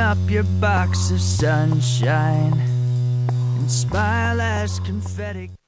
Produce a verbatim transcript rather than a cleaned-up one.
up your box of sunshine and smile as confetti.